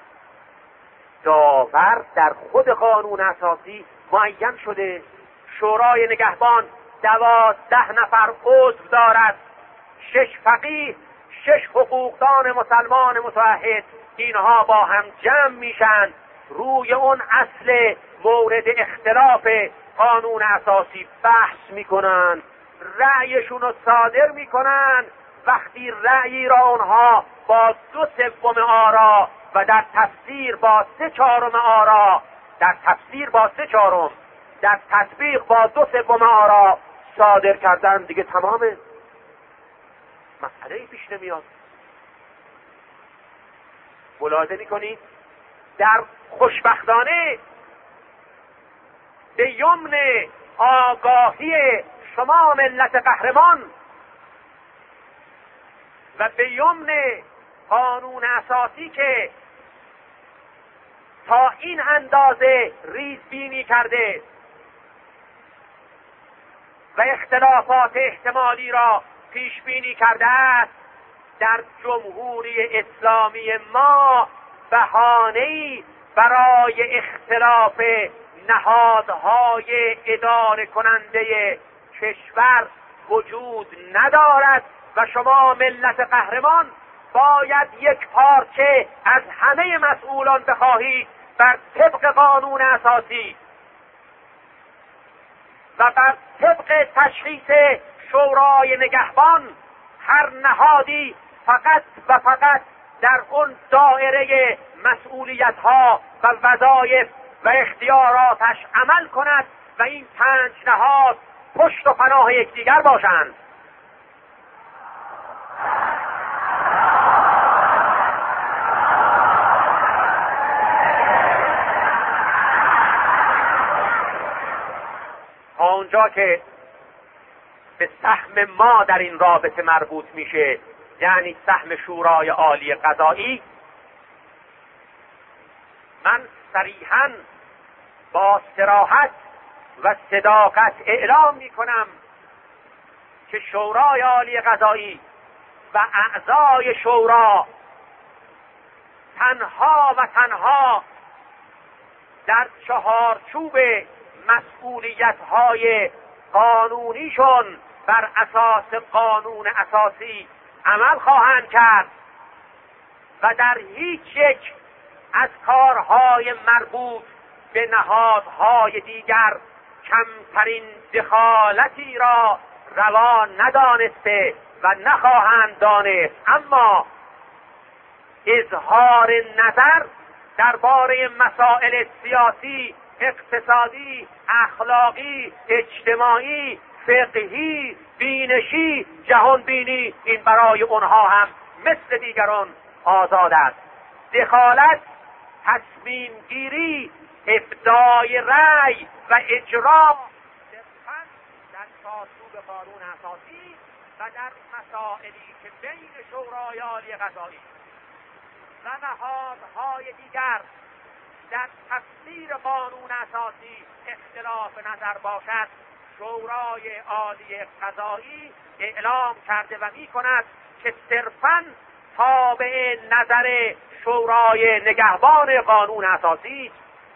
داور در خود قانون اساسی معین شده. شورای نگهبان دوازده نفر عضو دارد، شش فقیه، شش حقوقدان مسلمان متعهد. اینها با هم جمع میشن، روی اون اصل مورد اختلاف قانون اساسی بحث میکنن، رأیشون رو صادر میکنن. وقتی رأیی را اونها با دو سوم آرا و در تفسیر با سه چهارم آرا، در تفسیر با سه چهارم، در تطبیق با دو سوم آرا صادر کردن، دیگه تمامه. مسئله پیش نمیاد. ملاحظه میکنید در خوشبختانه به یمن آگاهی شما ملت قهرمان و به یمن قانون اساسی که تا این اندازه ریزبینی کرده و اختلافات احتمالی را پیش بینی کرده است، در جمهوری اسلامی ما بهانه‌ای برای اختلاف نهادهای اداره کننده کشور وجود ندارد و شما ملت قهرمان باید یک پارچه از همه مسئولان بخواهید بر طبق قانون اساسی و بر طبق تشخیص شورای نگهبان هر نهادی فقط و فقط در اون دایره مسئولیت‌ها و وظایف و اختیاراتش عمل کند و این پنج نهاد پشت و پناه یکدیگر باشند. تا اونجا که به سهم ما در این رابطه مربوط میشه، یعنی سهم شورای عالی قضایی، من صریحاً با صراحت و صداقت اعلام میکنم که شورای عالی قضایی و اعضای شورا تنها و تنها در چهارچوب مسئولیت‌های قانونیشون بر اساس قانون اساسی عمل خواهند کرد و در هیچ یک از کارهای مربوط به نهادهای دیگر کمترین دخالتی را روا ندانسته و نخواهند دانست. اما اظهار نظر درباره مسائل سیاسی، اقتصادی، اخلاقی، اجتماعی، فقهی، بینشی، جهان بینی، این برای اونها هم مثل دیگران آزاد است. دخالت، تصمیم گیری، ابدای رأی و اجرا صرفاً در چارچوب قانون اساسی و در مسائلی که بین شورای عالی قضایی و نهادهای دیگر در تفسیر قانون اساسی اختلاف نظر باشد، شورای عالی قضایی اعلام کرده و می کند که صرفاً تابع نظر شورای نگهبان قانون اساسی.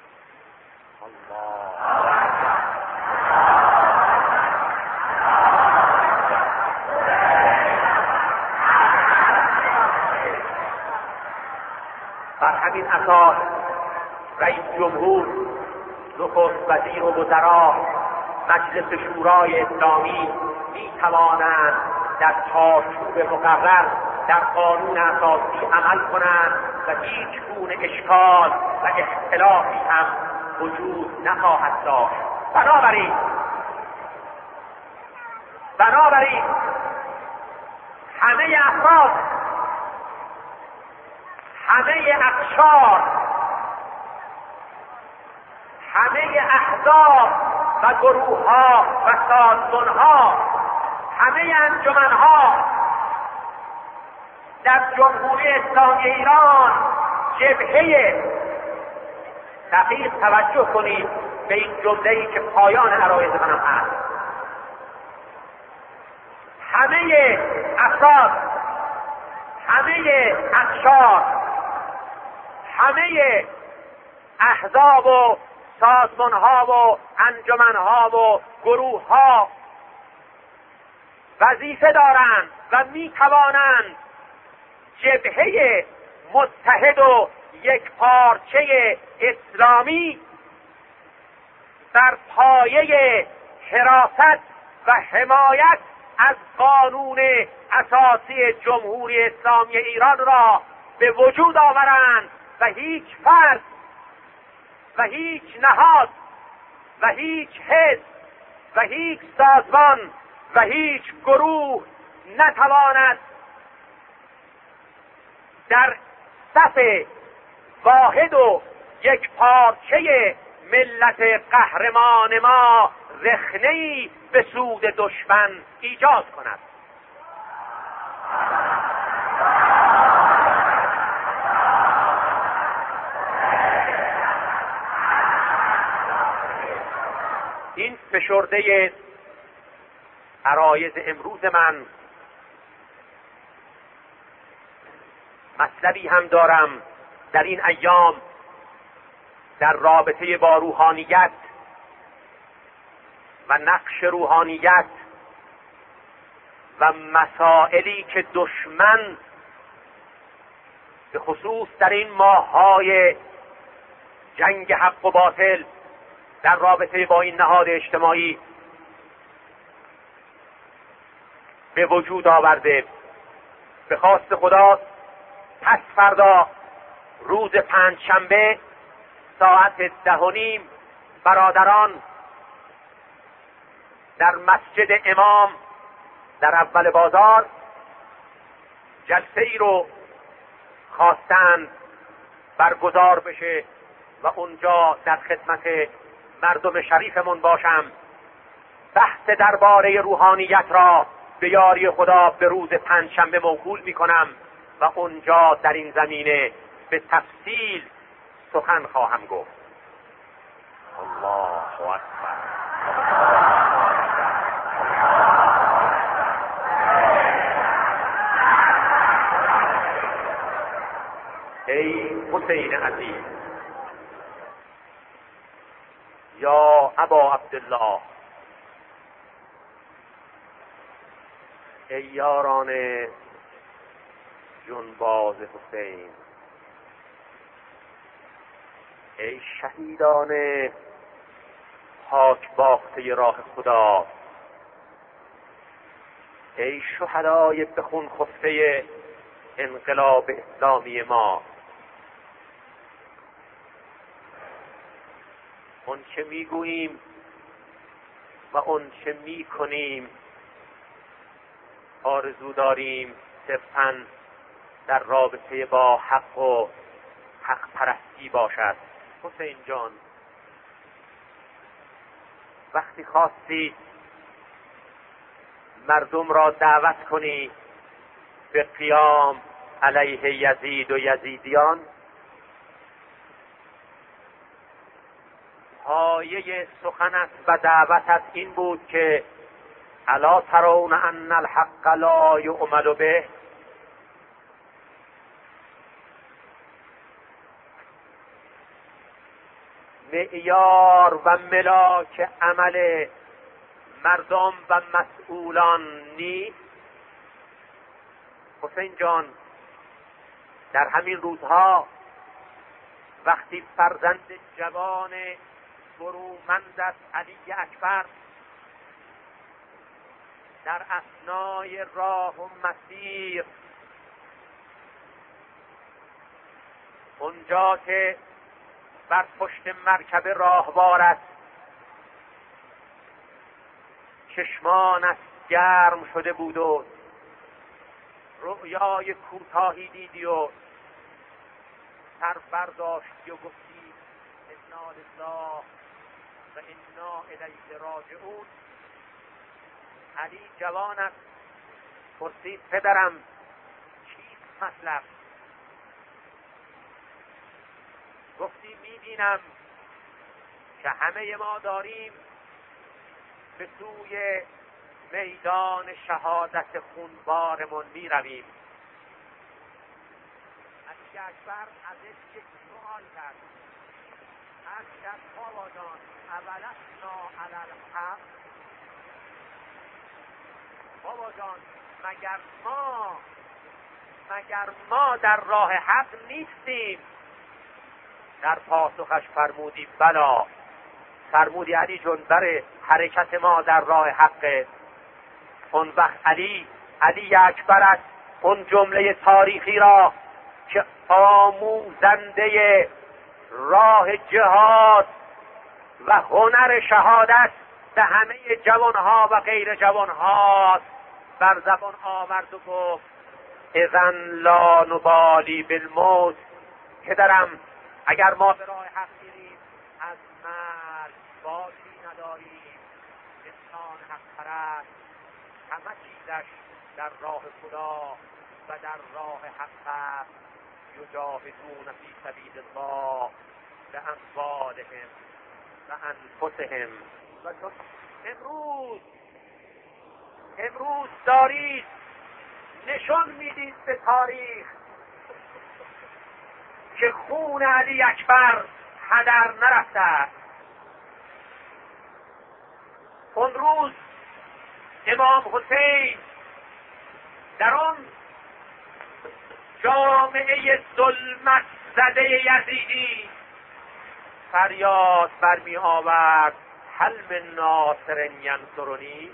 بر همین اساس رئیس جمهور، نخست وزیر و وزرا، مجلس شورای اسلامی می توانند در چارچوب مقرر در قانون اساسی عمل کنند و هیچ گونه اشکال و اختلافی هم وجود نخواهد داشت. بنابراین بنابراین همه افراد، همه اقشار، همه احزاب و گروه ها و سازمان ها، همه انجمن ها در جمهوری اسلامی ایران جبهه، دقیق توجه کنید به این جمله‌ای که پایان عرایض منم هست، همه افراد، همه اقشار، همه احزاب و سازمان‌ها و انجمن‌ها و گروه‌ها وظیفه دارند و می‌توانند جبهه متحد و یک پارچه اسلامی بر پایه حراست و حمایت از قانون اساسی جمهوری اسلامی ایران را به وجود آورند و هیچ فرد و هیچ نهاد و هیچ حزب و هیچ سازمان و هیچ گروه نتواند در صف واحد و یک پارچه ملت قهرمان ما رخنه‌ای به سود دشمن ایجاد کند. فشرده عرایض امروز من مطلبی هم دارم در این ایام در رابطه با روحانیت و نقش روحانیت و مسائلی که دشمن به خصوص در این ماه‌های جنگ حق و باطل در رابطه با این نهاد اجتماعی به وجود آورده. به خواست خدا پس فردا روز پنجشنبه ساعت ده و نیم برادران در مسجد امام در اول بازار جلسه ای رو خواستند برگزار بشه و اونجا در خدمت مردم شریفمون باشم. بحث درباره روحانیت را به یاری خدا به روز پنجشنبه موکول میکنم و اونجا در این زمینه به تفصیل سخن خواهم گفت. الله اکبر. ای حسین عزیز، یا ابا عبدالله، ای یاران جنباز حسین، ای شهیدان پاک باخته راه خدا، ای شهدای به خون خفته انقلاب اسلامی ما، اون چه میگوییم و اون چه میکنیم آرزو داریم صرفاً در رابطه با حق و حق پرستی باشد. حسین جان، وقتی خواستی مردم را دعوت کنی به قیام علیه یزید و یزیدیان، پایه سخنت و دعوتت این بود که الا ترون ان الحق لا یعمل به، معیار و ملاک عمل مردم و مسئولان نیست. حسین جان، در همین روزها وقتی فرزند جوان برومندت علی اکبر در اثنای راه و مسیر اونجا که بر پشت مرکب راهوار است چشمانش گرم شده بود و رؤیای کوتاهی دیدی و سر برداشتی و گفتی انا لله و انا الیه راجعون. علی جوانت پرسید پدرم چیست مطلب؟ گفتی میبینم که همه ما داریم به سوی میدان شهادت خونبارمون میرویم. علی اکبر ازش یک سوال کرد، از شد بابا جان اولسنا علی الحق، بابا جان مگر ما مگر ما در راه حق نیستیم؟ در پاسخش فرمودی بلا. فرمودی علی جون بر حرکت ما در راه حقه. اون وقت علی علی اکبر است اون جمله تاریخی را که آموزنده راه جهاد و هنر شهادت به همه جوانها و غیر جوانها بر زبان آورد و گفت اذن لا نبالی بالموت، که درم اگر ما به راه حق میریم از مرگ باشی نداریم. انسان حق پرست همه چیزش در راه خدا و در راه حق است. یجاهدون فی سبیل الله باموالهم و انفسهم و امروز امروز دارید نشان میدید به تاریخ که خون علی اکبر هدر نرفته است. اون روز امام حسین در آن جامعه ظلمت زده یزیدی فریاد برمی آورد هل من ناصر ینصرنی،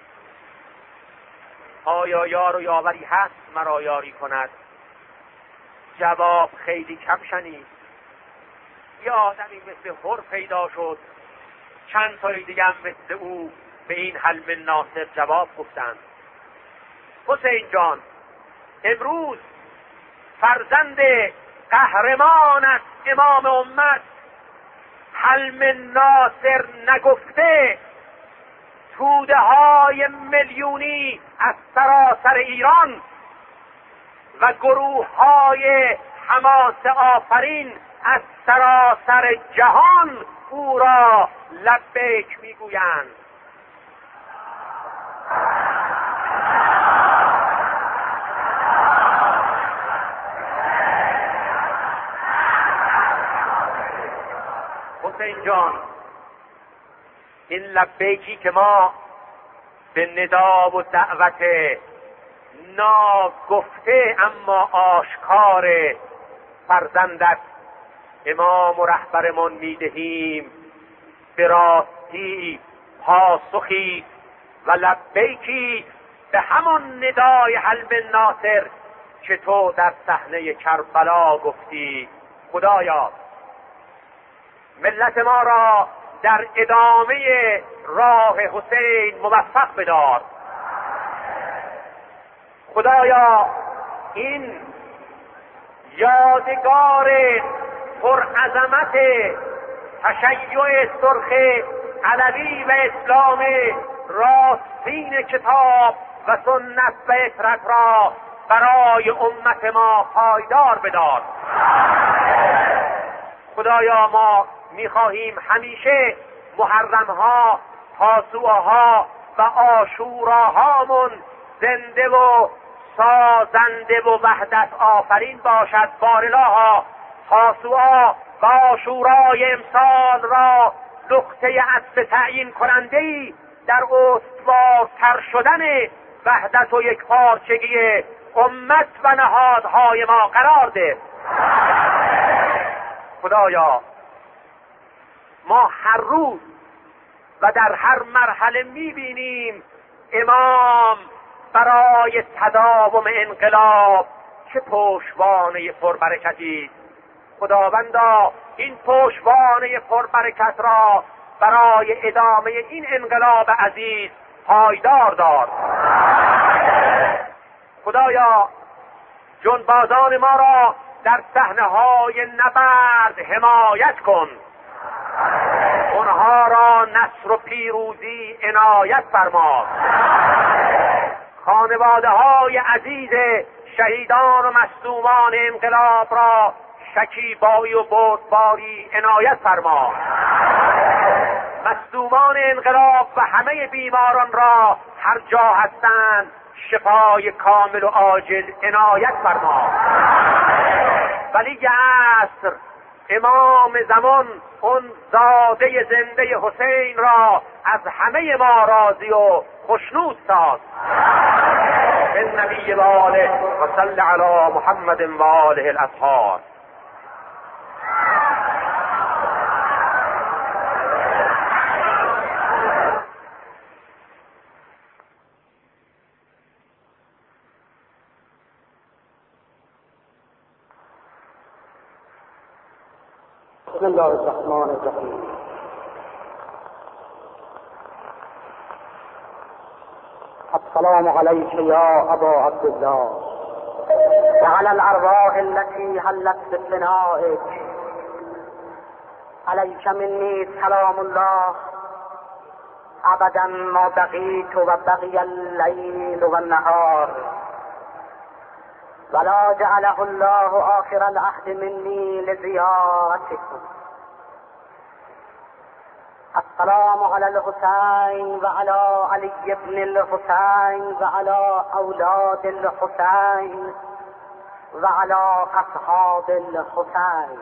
آیا یار و یاوری هست مرا یاری کند؟ جواب خیلی کم شنید. یه آدمی مثل هر پیدا شد، چند تای دیگه هم مثل او به این هل من ناصر جواب گفتند. حسین جان، امروز فرزند قهرمان است امام امت هل من ناصر نگفته، توده های میلیونی از سراسر ایران و گروه های حماس آفرین از سراسر جهان او را لبیک میگویند. حسین جان، این لبیکی که ما به ندا و دعوت ناگفته اما آشکار فرزندت امام و رهبرمان میدهیم به راستی پاسخی و لبیکی به همان ندای هل من ناصر که تو در صحنه کربلا گفتی. خدایا ملت ما را در ادامه راه حسین موفق بدار. خدایا این یادگار پرعظمت تشیع سرخ علوی و اسلام راستین کتاب و سنت و اطرت را برای امت ما پایدار بدار. خدایا ما میخواهیم همیشه محرمها، تاسوعاها و عاشوراهامون زنده و سازنده و وحدت آفرین باشد. بارالها تاسوعا و عاشورای امسال را نقطه عطف تعیین کننده‌ای در استوارتر شدن وحدت و یکپارچگی امت و نهادهای ما قرار ده. خدایا ما هر روز و در هر مرحله میبینیم امام برای تداوم انقلاب چه پشتوانه پربرکتی. خداوندا این پشتوانه پربرکت را برای ادامه این انقلاب عزیز پایدار دار. خدایا جنبازان ما را در صحنه‌های نبرد حمایت کن، اونها را نصر و پیروزی عنایت فرما. خانواده های عزیز شهیدان و مصدومان انقلاب را شکیبایی و بردباری عنایت فرما. مصدومان انقلاب و همه بیماران را هر جا هستند شفای کامل و عاجل عنایت فرما. ولی عصر امام زمان اون زاده زنده حسین را از همه ما راضی و خوشنود ساز. النبی و آله و صل علی محمد و آله الاطهار. بسم الله الرحمن الرحیم. السلام علیک یا ابا عبدالله و علی الارواح التي حلت بفنائک. علیک منی سلام الله ابدا ما بقیت و بقی اللیل و النهار ولا جعله الله آخر العهد مني لزيارتكم. السلام علی الحسین و علی علی ابن الحسین و علی اولاد الحسین و علی اصحاب الحسین.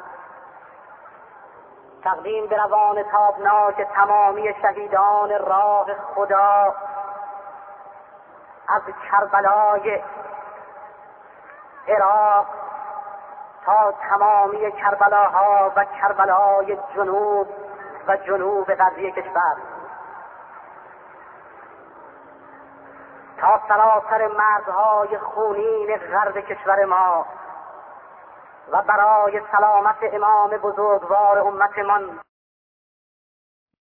تقدیم به روان تابناک تمامی شهیدان راه خدا از کربلای عراق تا تمامی کربلاها و کربلای جنوب و جنوب غربی کشور، تا سراسر مرزهای خونین غرب کشور ما و برای سلامت امام بزرگوار امتمان